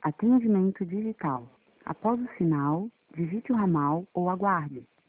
Atendimento digital. Após o sinal, digite o ramal ou aguarde.